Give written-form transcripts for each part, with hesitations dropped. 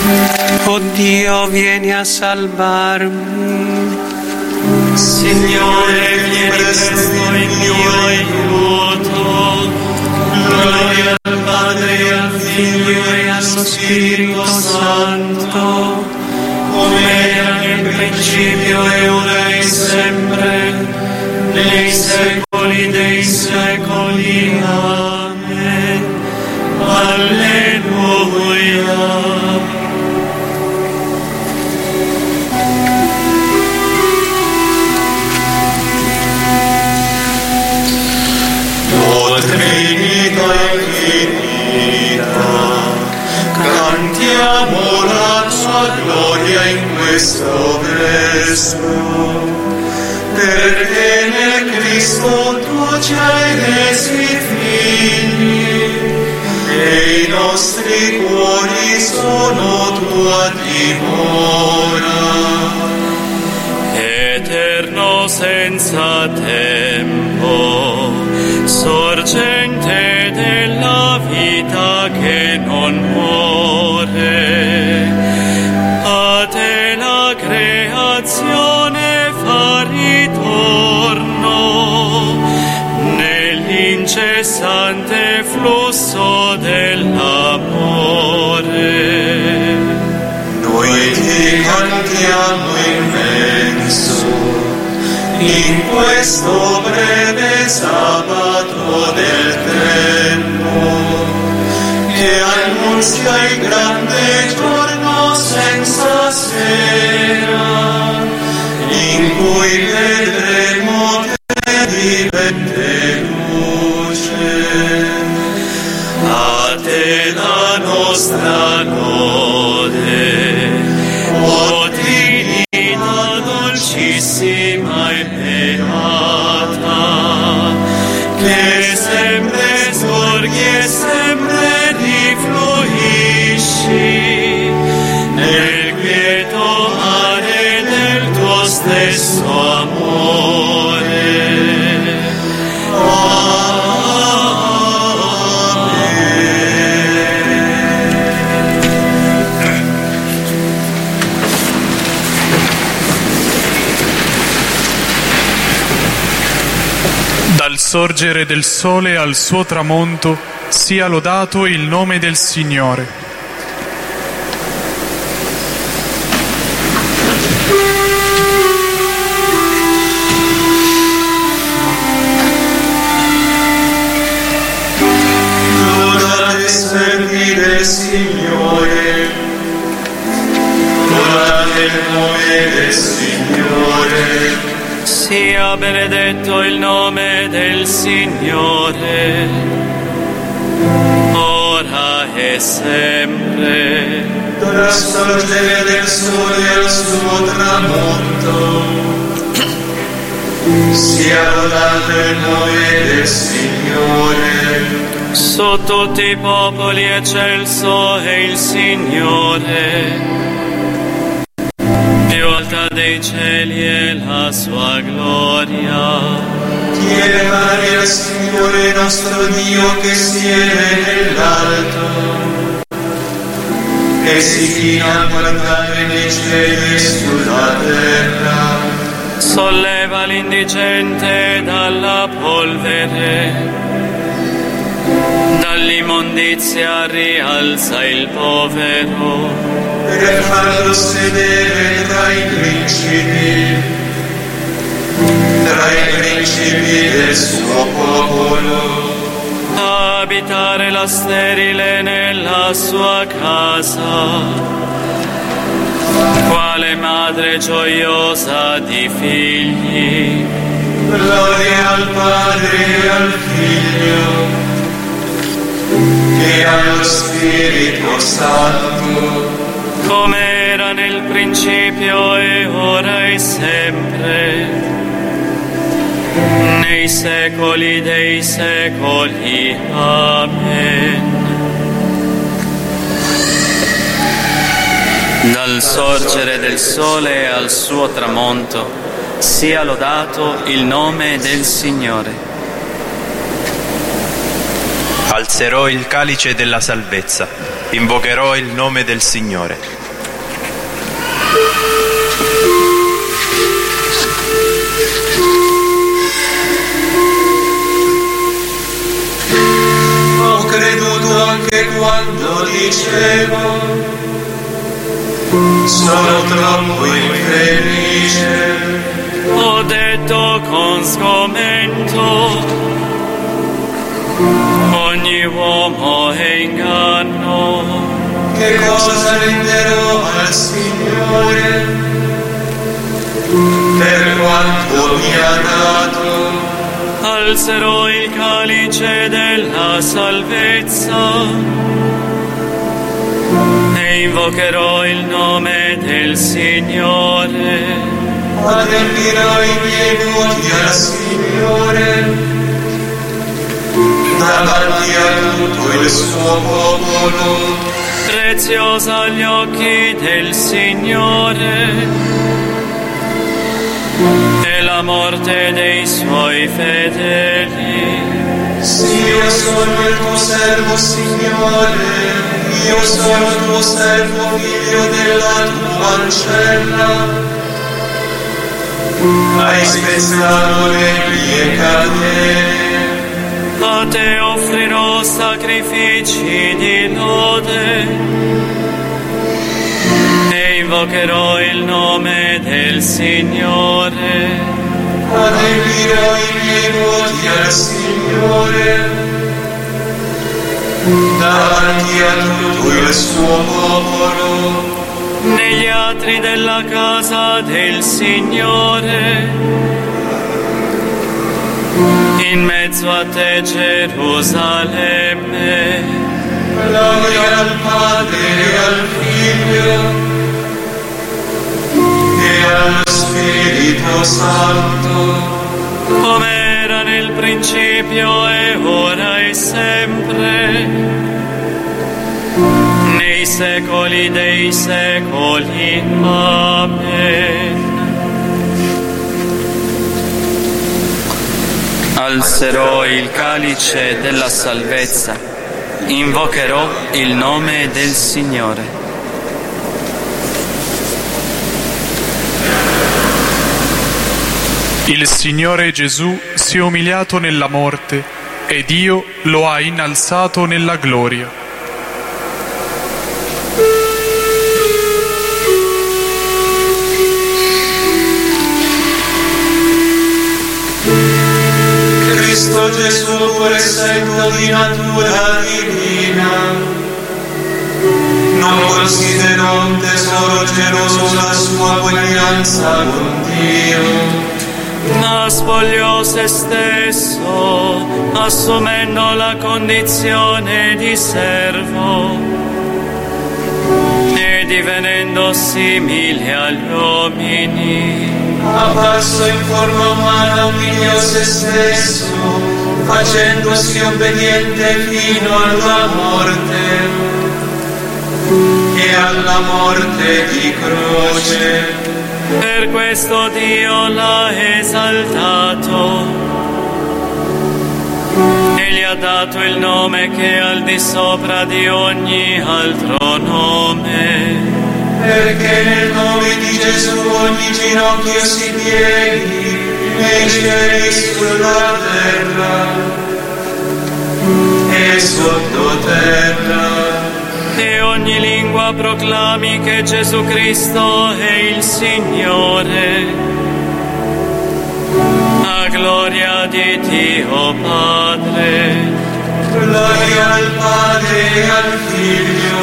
Oh Dio, vieni a salvarmi. Signore, vieni presto in mio aiuto. Gloria al Padre, e al Figlio e allo Spirito Santo, come era nel principio e ora e sempre, nei secoli dei secoli. Amen. Alleluia. Trinità infinita, cantiamo la tua gloria in questo verso, perché nel Cristo tu ci hai resi figli, e i nostri cuori sono tua dimora. Eterno senza tempo, sorgente della vita che non muore, a te la creazione fa ritorno nell'incessante flusso dell'amore. Noi ti cantiamo immenso in questo breve sabato del tempo, che annunzia il grande giorno senza sera, in cui vedremo te vivente luce. A te la nostra lode, o Trinità dolcissima e beata, che sempre sorghi e sempre rifluisci nel quieto mare del tuo stesso amore. Dal sorgere del sole al suo tramonto sia lodato il nome del Signore. Lodate servi del Signore, lodate il nome del Signore. Sia benedetto il nome del Signore, ora e sempre. Dalla sorgere del sole al suo tramonto, sia lodato il nome del Signore. Su tutti i popoli eccelso è il Signore, più alta dei cieli è la sua gloria. Tiene pari al Signore nostro Dio che siede nell'alto, che si china a guardare nei cieli e sulla terra. Solleva l'indigente dalla polvere, dall'immondizia rialza il povero, per farlo sedere tra i principi del suo popolo, abitare la sterile nella sua casa, quale madre gioiosa di figli. Gloria al Padre e al Figlio e allo Spirito Santo, come era nel principio e ora e sempre, nei secoli dei secoli. Amen. Dal sorgere del sole al suo tramonto sia lodato il nome del Signore. Alzerò il calice della salvezza invocherò il nome del Signore. Ho creduto anche quando dicevo sono troppo infelice. Ho detto con sgomento, ogni uomo è inganno. Che cosa renderò al Signore per quanto mi ha dato? Alzerò il calice della salvezza e invocherò il nome del Signore. Adempirò i miei voti al Signore davanti a tutto il suo popolo. Preziosa agli occhi del Signore è la morte dei suoi fedeli. Sì, io sono il tuo servo, Signore, io sono il tuo servo, figlio della tua ancella. Hai spezzato le mie catene. A te offrirò sacrifici di lode e invocherò il nome del Signore. Adempirò i miei voti al Signore davanti a tutto il suo popolo. Negli atri della casa del Signore, in mezzo a te Gerusalemme. Gloria al Padre e al Figlio e allo Spirito Santo, come era nel principio e ora e sempre, nei secoli dei secoli. Amen. Alzerò il calice della salvezza, invocherò il nome del Signore. Il Signore Gesù si è umiliato nella morte e Dio lo ha innalzato nella gloria. Cristo Gesù, pur essendo di natura divina, non considerò un tesoro geloso la sua uguaglianza con Dio, Ma spogliò se stesso, assumendo la condizione di servo e divenendo simile agli uomini. apparso in forma umana, umiliò se stesso, facendosi obbediente fino alla morte e alla morte di croce. Per questo Dio l'ha esaltato e gli ha dato il nome che è al di sopra di ogni altro nome. Perché nel nome di Gesù ogni ginocchio si pieghi, nei cieli, sulla terra e sottoterra, E ogni lingua proclami che Gesù Cristo è il Signore, a gloria di Dio Padre. gloria al Padre e al Figlio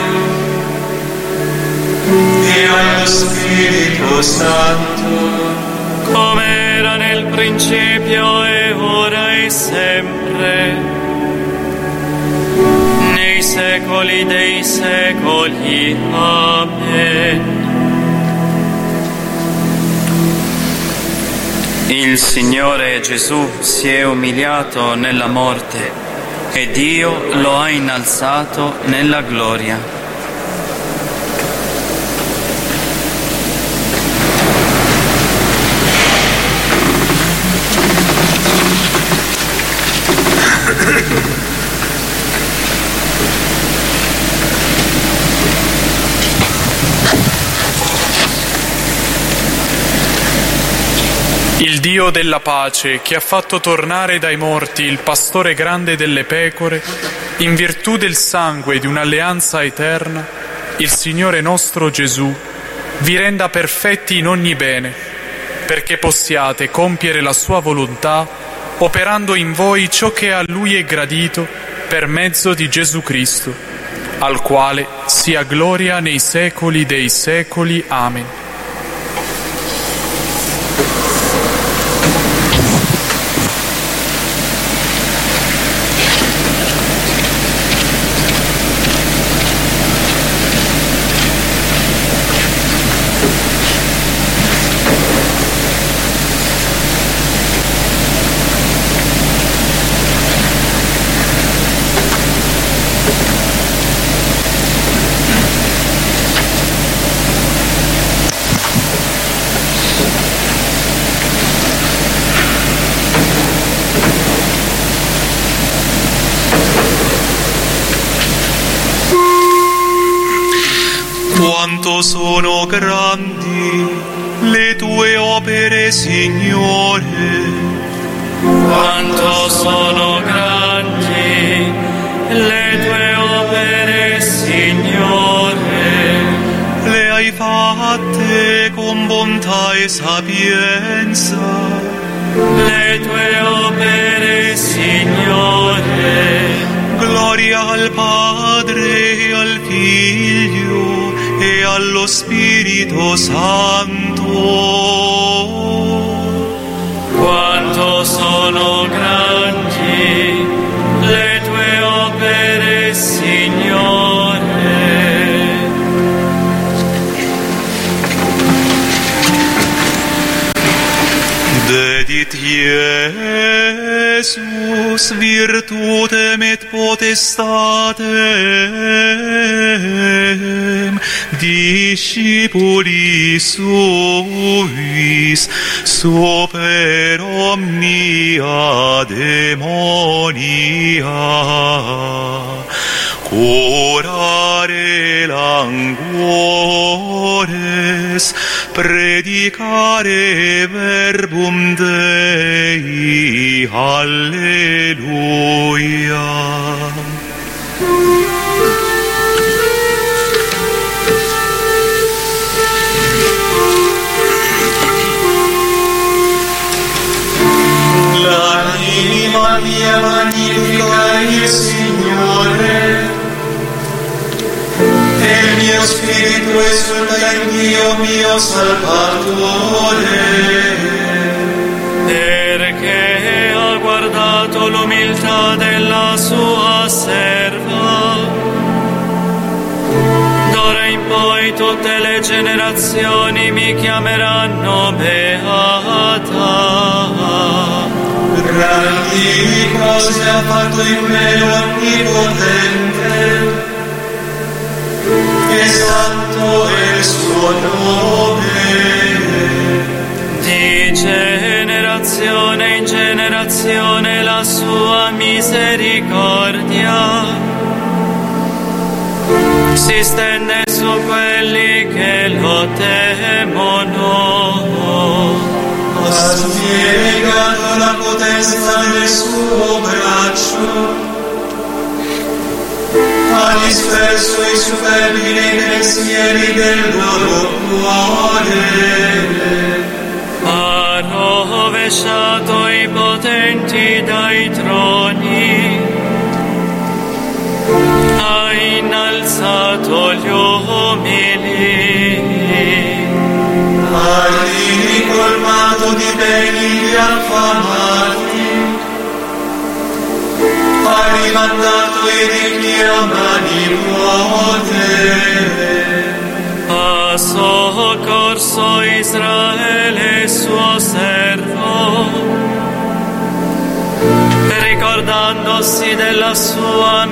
e allo Spirito Santo, Come era nel principio e ora e sempre, nei secoli dei secoli. Amen. Il Signore Gesù si è umiliato nella morte e Dio lo ha innalzato nella gloria. Il Dio della pace, che ha fatto tornare dai morti il pastore grande delle pecore, in virtù del sangue di un'alleanza eterna, il Signore nostro Gesù, vi renda perfetti in ogni bene, perché possiate compiere la sua volontà, operando in voi ciò che a Lui è gradito per mezzo di Gesù Cristo, al quale sia gloria nei secoli dei secoli. Amen. Quanto sono grandi le tue opere, Signore. Quanto sono grandi le tue opere, Signore. Le hai fatte con bontà e sapienza. Le tue opere, Signore. Gloria al Padre e al Figlio e allo Spirito Santo. Quanto sono grandi le tue opere, Signore. Dedit Iesus virtutem et potestatem discipuli suis super omnia demonia curare languores, predicare verbum Dei. Alleluia. L'anima mia magnifica il Signore, e il mio spirito esulta in Dio mio Salvatore, perché ha guardato l'umiltà della sua serva. D'ora in poi tutte le generazioni mi chiameranno beata. grandi cose ha fatto in me l'Onnipotente, e santo è il suo nome. Di generazione in generazione la sua misericordia si stende su quelli che lo temono. Ha spiegato la potenza del suo braccio, ha disperso i superbi nei pensieri del loro cuore. Ha rovesciato i potenti dai troni, ha innalzato gli umili, Ha ricolmato di beni gli affamati, ha rimandato i ricchi a mani vuote. ha soccorso Israele suo servo, ricordandosi della sua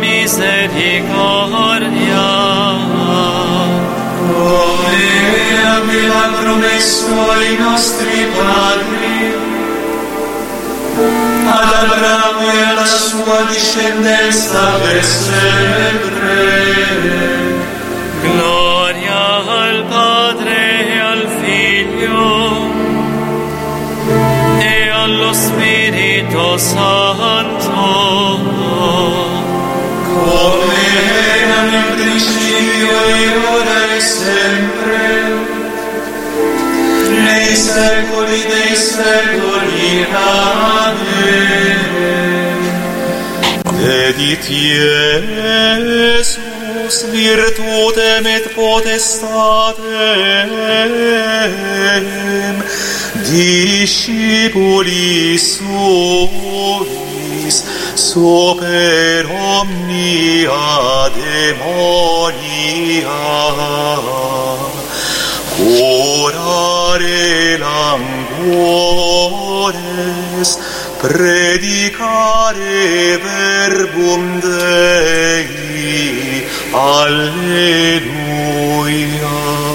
misericordia. Come aveva promesso ai nostri padri, ad Abramo e alla sua discendenza per sempre. Gloria al Padre e al Figlio Spirito Santo, come era nel principio e ora e sempre, nei secoli dei secoli. Amen. Dedit Iesus virtutem et potestatem discipulis suis super omnia demonia curare languores predicare verbum Dei. Alleluia.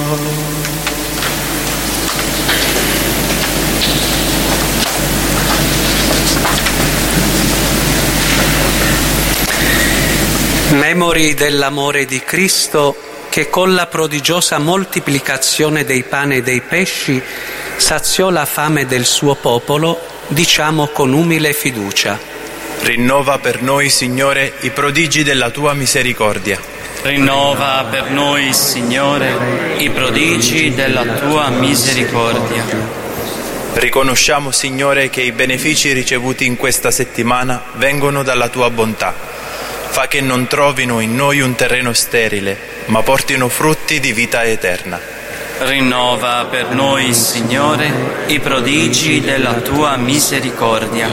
Memori dell'amore di Cristo che con la prodigiosa moltiplicazione dei pani e dei pesci saziò la fame del suo popolo, diciamo con umile fiducia: Rinnova per noi, Signore, i prodigi della tua misericordia. rinnova per noi, Signore, i prodigi della tua misericordia. Riconosciamo, Signore, che i benefici ricevuti in questa settimana vengono dalla tua bontà. Fa che non trovino in noi un terreno sterile, ma portino frutti di vita eterna. Rinnova per noi, Signore, i prodigi della tua misericordia.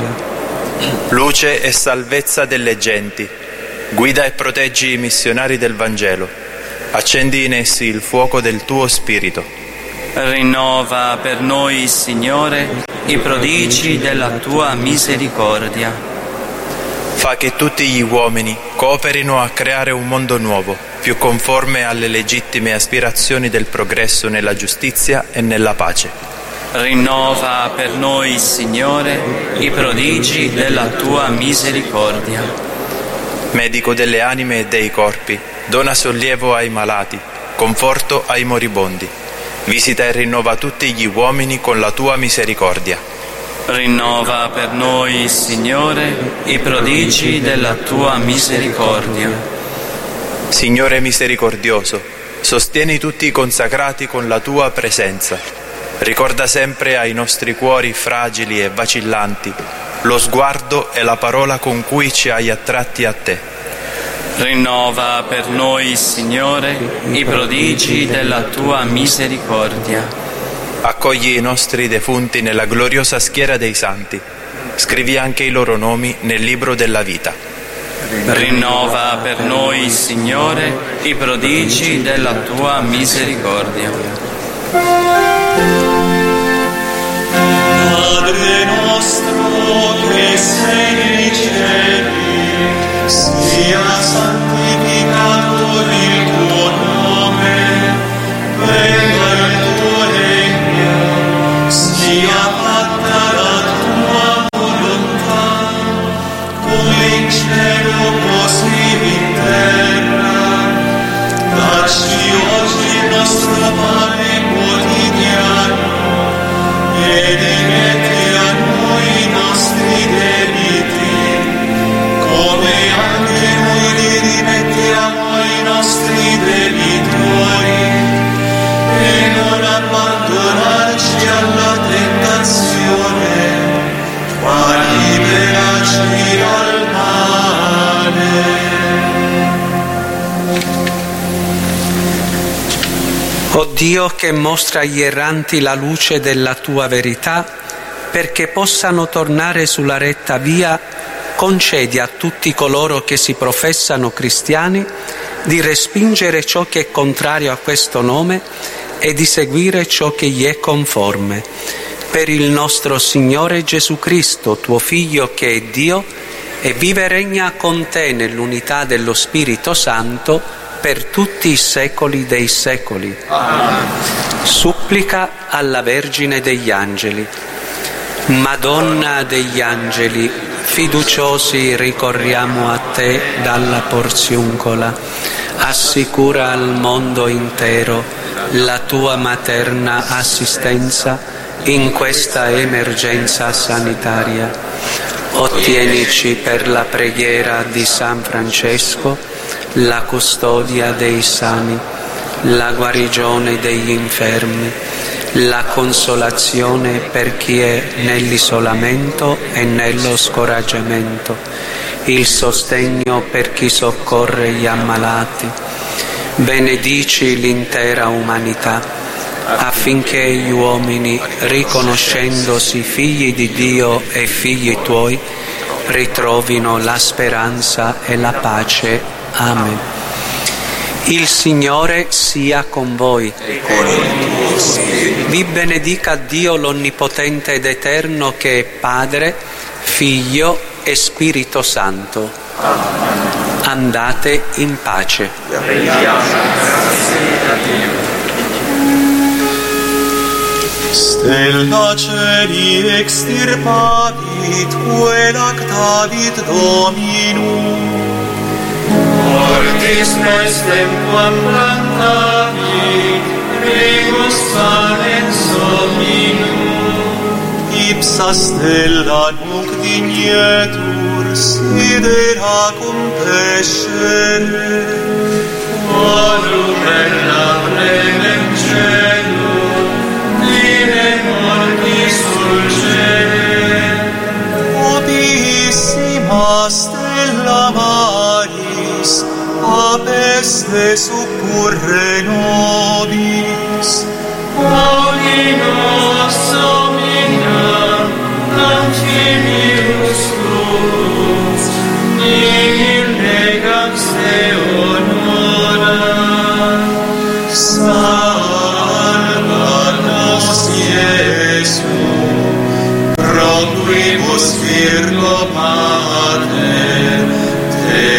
Luce e salvezza delle genti, guida e proteggi i missionari del Vangelo. Accendi in essi il fuoco del tuo Spirito. Rinnova per noi, Signore, i prodigi della tua misericordia. Fa che tutti gli uomini cooperino a creare un mondo nuovo, più conforme alle legittime aspirazioni del progresso nella giustizia e nella pace. Rinnova per noi, Signore, i prodigi della tua misericordia. Medico delle anime e dei corpi, dona sollievo ai malati, conforto ai moribondi. Visita e rinnova tutti gli uomini con la tua misericordia. Rinnova per noi, Signore, i prodigi della tua misericordia. Signore misericordioso, sostieni tutti i consacrati con la tua presenza. Ricorda sempre ai nostri cuori fragili e vacillanti lo sguardo e la parola con cui ci hai attratti a te. Rinnova per noi, Signore, i prodigi della tua misericordia. Accogli i nostri defunti nella gloriosa schiera dei santi. Scrivi anche i loro nomi nel libro della vita. Rinnova per noi, Signore, i prodigi della tua misericordia. Padre nostro che sei nei cieli, sia santificato il tuo nome, venga il tuo regno, sia fatta la tua volontà, come in cielo così in terra. Dacci oggi il nostro pane quotidiano e rimetti a noi i nostri debiti, come anche noi li rimettiamo ai nostri debitori, e non abbandonarci alla tentazione, ma liberaci dal male. O Dio che mostra agli erranti la luce della tua verità, perché possano tornare sulla retta via, concedi a tutti coloro che si professano cristiani di respingere ciò che è contrario a questo nome e di seguire ciò che gli è conforme. Per il nostro Signore Gesù Cristo, tuo Figlio che è Dio, e vive e regna con te nell'unità dello Spirito Santo, per tutti i secoli dei secoli. Amen. Supplica alla Vergine degli Angeli. Madonna degli Angeli, fiduciosi ricorriamo a te dalla porziuncola. Assicura al mondo intero la tua materna assistenza in questa emergenza sanitaria. Ottienici per la preghiera di San Francesco la custodia dei sani, la guarigione degli infermi, la consolazione per chi è nell'isolamento e nello scoraggiamento, il sostegno per chi soccorre gli ammalati. Benedici l'intera umanità, affinché gli uomini, riconoscendosi figli di Dio e figli tuoi, ritrovino la speranza e la pace. Amen. Il Signore sia con voi. Vi benedica Dio l'Onnipotente ed Eterno, che è Padre, Figlio e Spirito Santo. Andate in pace. Stella celi extirpavit, quel actavit Dominum. Mortis nestem quam plantavit, regus salens Dominum. Ipsa stella nunc dignetur, sidera cum pescere. Quorum bella premem celum, dire mortis dulcere. Opissima stella maris, apeste succurre nobis. Audi nos Domina, Antivirus tuus, nihil negans te honora. Salva nos Iesu, pro quibus Virgo Mater, te